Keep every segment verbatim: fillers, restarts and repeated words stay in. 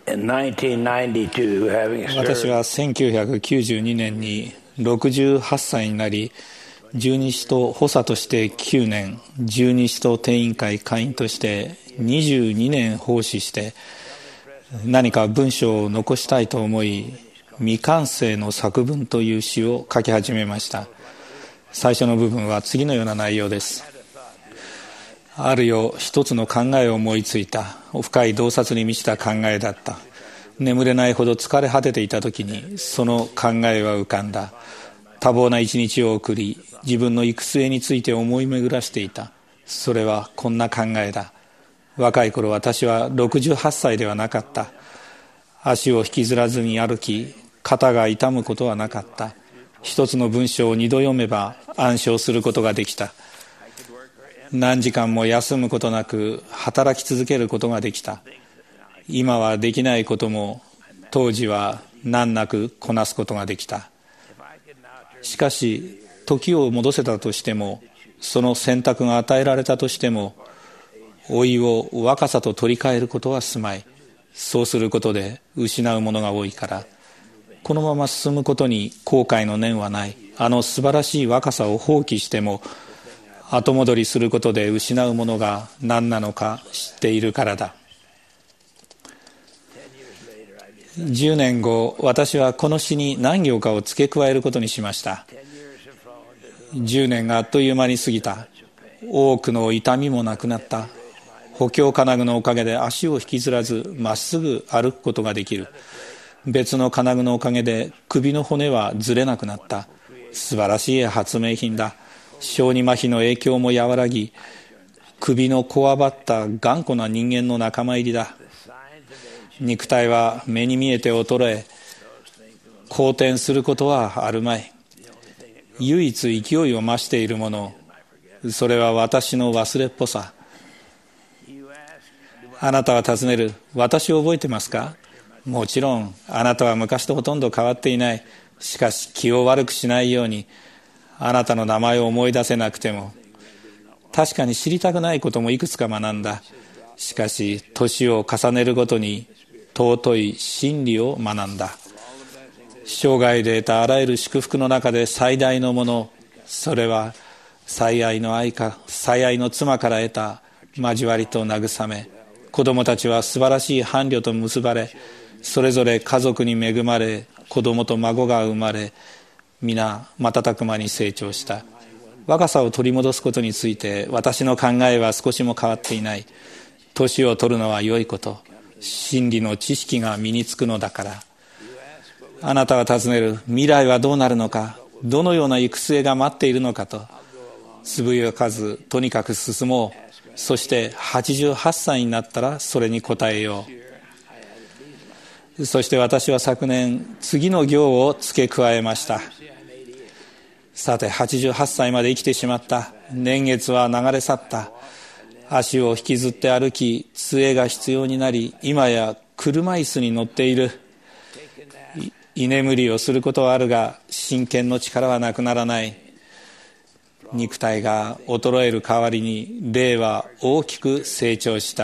In nineteen ninety-two, having 私 served はせんきゅうひゃくきゅうじゅうにねんにろくじゅうはっさいになり、十二使徒補佐としてきゅうねん、十二使徒定員会会員としてにじゅうにねん奉仕して、何か文章を残したいと思い、未完成の作文という詩を書き始めました。最初の部分は次のような内容です。あるよ一つの考えを思いついた。深い洞察に満ちた考えだった。眠れないほど疲れ果てていた時にその考えは浮かんだ。多忙な一日を送り、自分の行く末について思い巡らしていた。それはこんな考えだ。若い頃私はろくじゅうはっさいではなかった。足を引きずらずに歩き、肩が痛むことはなかった。一つの文章を二度読めば暗唱することができた。何時間も休むことなく働き続けることができた。今はできないことも当時は難なくこなすことができた。しかし時を戻せたとしても、その選択が与えられたとしても、老いを若さと取り替えることはすまい。そうすることで失うものが多いから、このまま進むことに後悔の念はない。あの素晴らしい若さを放棄しても、後戻りすることで失うものが何なのか知っているからだ。じゅうねんご、私はこの詩に何行かを付け加えることにしました。じゅうねんがあっという間に過ぎた。多くの痛みもなくなった。補強金具のおかげで足を引きずらずまっすぐ歩くことができる。別の金具のおかげで首の骨はずれなくなった。素晴らしい発明品だ。小児麻痺の影響も和らぎ、首のこわばった頑固な人間の仲間入りだ。肉体は目に見えて衰え、好転することはあるまい。唯一勢いを増しているもの、それは私の忘れっぽさ。あなたは尋ねる。私を覚えてますか？もちろん、あなたは昔とほとんど変わっていない。しかし気を悪くしないように、あなたの名前を思い出せなくても。確かに知りたくないこともいくつか学んだ。しかし年を重ねるごとに尊い真理を学んだ。生涯で得たあらゆる祝福の中で最大のもの、それは最愛の愛か最愛の妻から得た交わりと慰め。子供たちは素晴らしい伴侶と結ばれ、それぞれ家族に恵まれ、子供と孫が生まれ、皆瞬く間に成長した。若さを取り戻すことについて私の考えは少しも変わっていない。年を取るのは良いこと。真理の知識が身につくのだから。あなたは尋ねる。未来はどうなるのか、どのような行く末が待っているのかと。つぶやかずとにかく進もう。そしてはちじゅうはっさいになったらそれに応えよう。そして私は昨年次の行を付け加えました。さてはちじゅうはっさいまで生きてしまった。年月は流れ去った。足を引きずって歩き、杖が必要になり、今や車椅子に乗っている。居眠りをすることはあるが、真剣の力はなくならない。肉体が衰える代わりに霊は大きく成長した。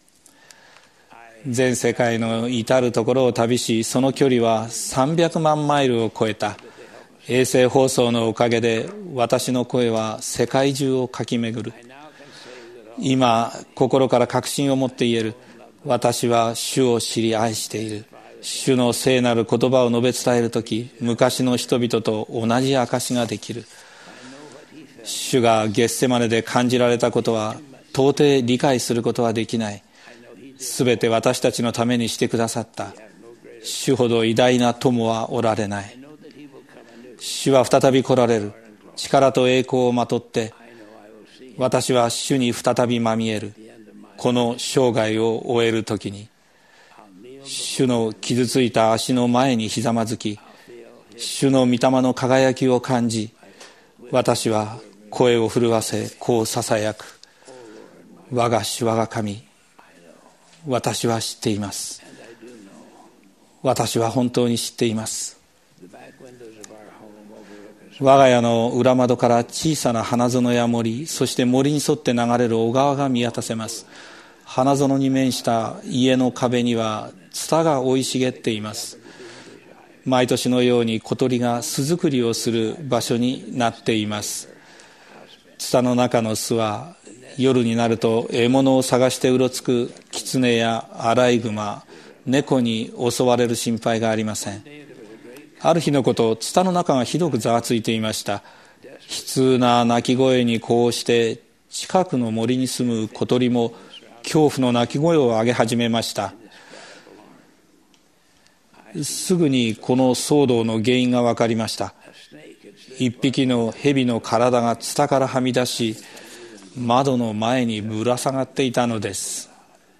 全世界の至るところを旅し、その距離はさんびゃくまんマイルを超えた。衛星放送のおかげで私の声は世界中を駆き巡る。今心から確信を持って言える。私は主を知り愛している。主の聖なる言葉を述べ伝えるとき、昔の人々と同じ証ができる。主がゲッセマネで感じられたことは到底理解することはできない。すべて私たちのためにしてくださった。主ほど偉大な友はおられない。主は再び来られる。力と栄光をまとって、私は主に再びまみえる。この生涯を終えるときに、主の傷ついた足の前にひざまずき、主の御霊の輝きを感じ、私は声を震わせこうささやく。我が主我が神、私は知っています。私は本当に知っています。我が家の裏窓から小さな花園や森、そして森に沿って流れる小川が見渡せます。 花園に面した家の壁にはツタが生い茂っています。毎年のように小鳥が巣作りをする場所になっています。ツタの中の巣は夜になると獲物を探してうろつくキツネやアライグマ、猫に襲われる心配がありません。ある日のこと、ツタの中がひどくざわついていました。悲痛な鳴き声にこうして近くの森に住む小鳥も恐怖の鳴き声を上げ始めました。すぐにこの騒動の原因が分かりました。一匹の蛇の体がツタからはみ出し、窓の前にぶら下がっていたのです。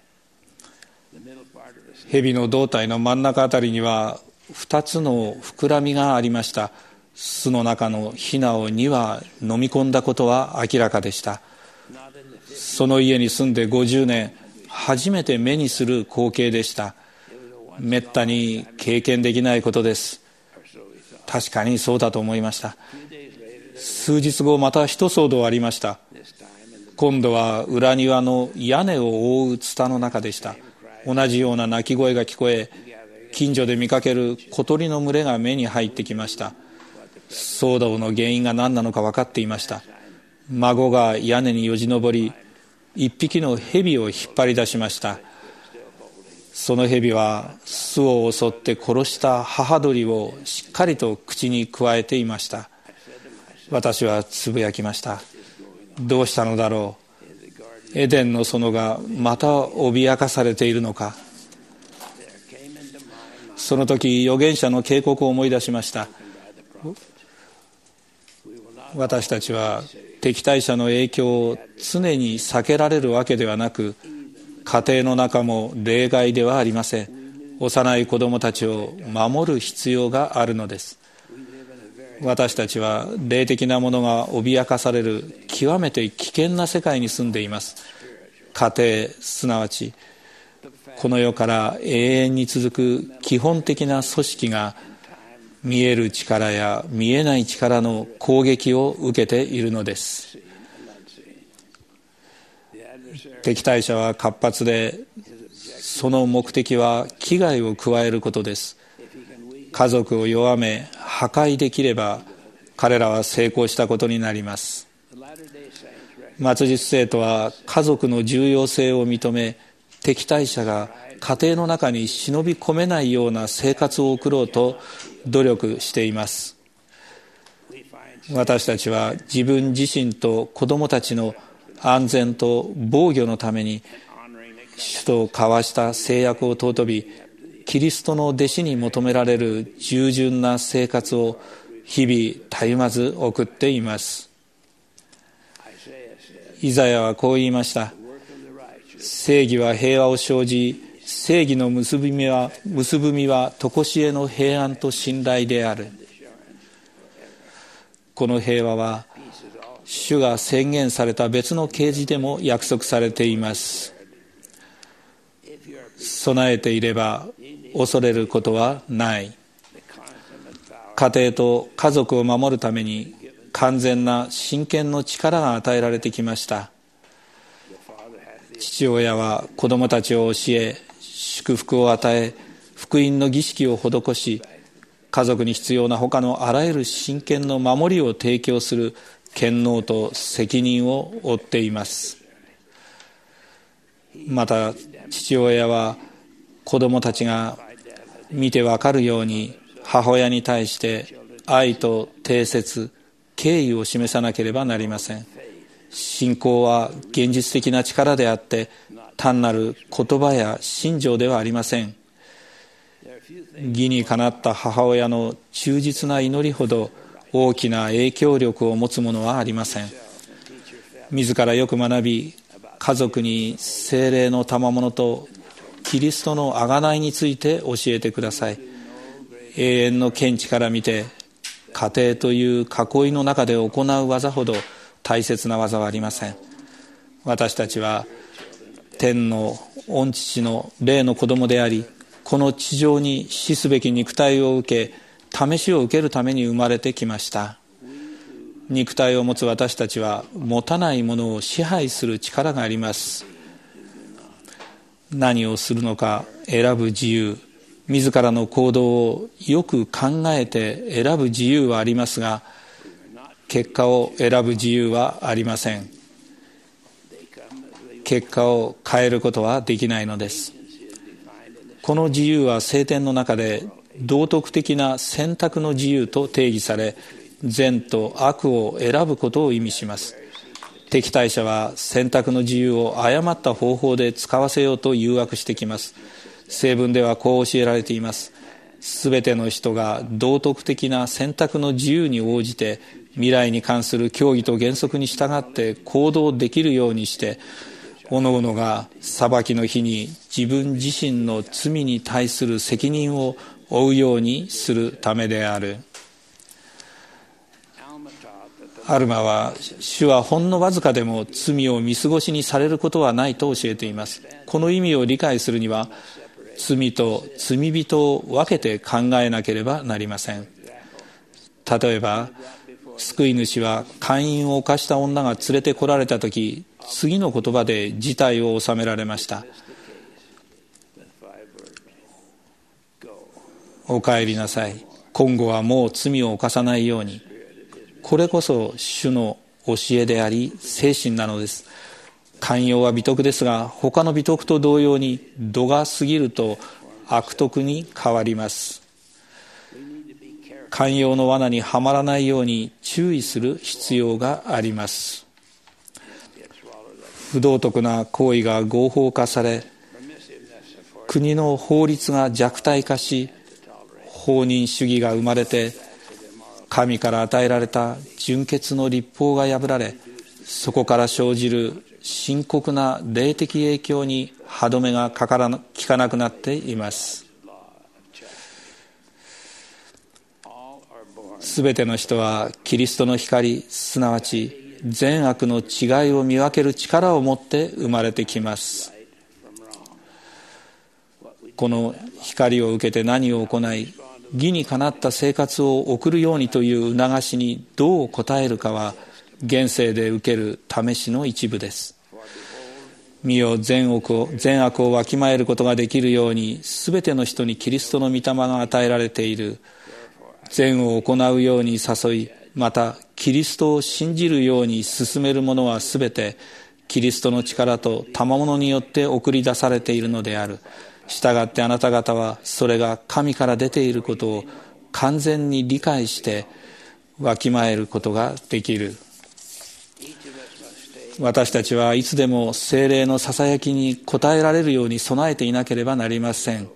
蛇の胴体の真ん中あたりには二つの膨らみがありました。巣の中のヒナをに羽飲み込んだことは明らかでした。その家に住んでごじゅうねん、初めて目にする光景でした。めったに経験できないことです。確かにそうだと思いました。数日後、また一騒動ありました。今度は裏庭の屋根を覆うツタの中でした。同じような鳴き声が聞こえ、近所で見かける小鳥の群れが目に入ってきました。騒動の原因が何なのか分かっていました。孫が屋根によじ登り、一匹の蛇を引っ張り出しました。その蛇は巣を襲って殺した母鳥をしっかりと口にくわえていました。私はつぶやきました。どうしたのだろう。エデンの園がまた脅かされているのか。その時、預言者の警告を思い出しました。私たちは敵対者の影響を常に避けられるわけではなく、家庭の中も例外ではありません。幼い子どもたちを守る必要があるのです。私たちは霊的なものが脅かされる極めて危険な世界に住んでいます。家庭、すなわちこの世から永遠に続く基本的な組織が見える力や見えない力の攻撃を受けているのです。敵対者は活発で、その目的は危害を加えることです。家族を弱め破壊できれば、彼らは成功したことになります。末日生徒は家族の重要性を認め、敵対者が家庭の中に忍び込めないような生活を送ろうと努力しています。私たちは自分自身と子どもたちの安全と防御のために主と交わした誓約を尊び、キリストの弟子に求められる従順な生活を日々たゆまず送っています。イザヤはこう言いました。正義は平和を生じ、正義の結び目は結ぶみは常しえの平安と信頼である。この平和は主が宣言された別の啓示でも約束されています。備えていれば恐れることはない。家庭と家族を守るために完全な真剣の力が与えられてきました。父親は子供たちを教え、祝福を与え、福音の儀式を施し、家族に必要な他のあらゆる真剣の守りを提供する権能と責任を負っています。また父親は子供たちが見てわかるように母親に対して愛と貞節、敬意を示さなければなりません。信仰は現実的な力であって単なる言葉や信条ではありません。義にかなった母親の忠実な祈りほど大きな影響力を持つものはありません。自らよく学び、家族に聖霊の賜物とキリストの贖いについて教えてください。永遠の見地から見て、家庭という囲いの中で行う技ほど大切な技はありません。私たちは天の御父の霊の子供であり、この地上に死すべき肉体を受け、試しを受けるために生まれてきました。肉体を持つ私たちは持たないものを支配する力があります。 何をするのか選ぶ自由、自らの行動をよく考えて選ぶ自由はありますが、結果を選ぶ自由はありません。結果を変えることはできないのです。この自由は聖典の中で道徳的な選択の自由と定義され、善と悪を選ぶことを意味します。敵対者は選択の自由を誤った方法で使わせようと誘惑してきます。聖文ではこう教えられています。すべての人が道徳的な選択の自由に応じて、未来に関する教義と原則に従って行動できるようにして、おのおのが裁きの日に自分自身の罪に対する責任を負うようにするためである。アルマは、主はほんのわずかでも罪を見過ごしにされることはないと教えています。この意味を理解するには、罪と罪人を分けて考えなければなりません。例えば、救い主は姦淫を犯した女が連れてこられたとき、次の言葉で事態を収められました。お帰りなさい。今後はもう罪を犯さないように。これこそ主の教えであり、精神なのです。寛容は美徳ですが、他の美徳と同様に度が過ぎると悪徳に変わります。寛容の罠にはまらないように注意する必要があります。不道徳な行為が合法化され、国の法律が弱体化し、放任主義が生まれて、神から与えられた純潔の律法が破られ、そこから生じる深刻な霊的影響に歯止めがかからな、効かなくなっています。すべての人はキリストの光、すなわち善悪の違いを見分ける力を持って生まれてきます。この光を受けて何を行い、義にかなった生活を送るようにという促しにどう応えるかは、現世で受ける試しの一部です。見よ、善悪を、善悪をわきまえることができるように、すべての人にキリストの御霊が与えられている。善を行うように誘い、またキリストを信じるように進める者はすべてキリストの力と賜物によって送り出されているのである。したがってあなた方はそれが神から出ていることを完全に理解してわきまえることができる。私たちはいつでも聖霊のささやきに応えられるように備えていなければなりません。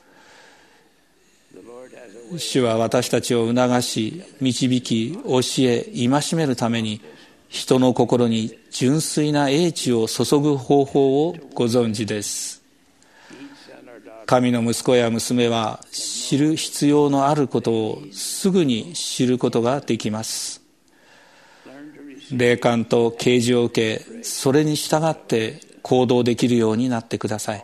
主は私たちを促し、導き、教え、戒めるために、人の心に純粋な英知を注ぐ方法をご存知です。神の息子や娘は、知る必要のあることをすぐに知ることができます。霊感と啓示を受け、それに従って行動できるようになってください。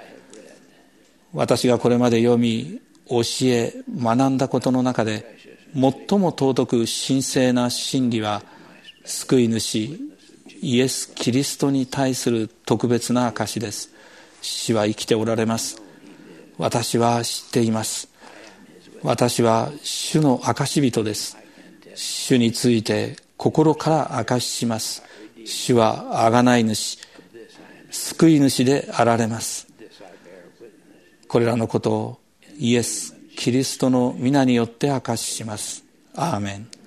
私がこれまで読み、教え学んだことの中で最も尊く神聖な真理は、救い主イエス・キリストに対する特別な証です。主は生きておられます。私は知っています。私は主の証人です。主について心から証しします。主は贖い主、救い主であられます。これらのことをイエス・キリストの皆によって証しします。アーメン。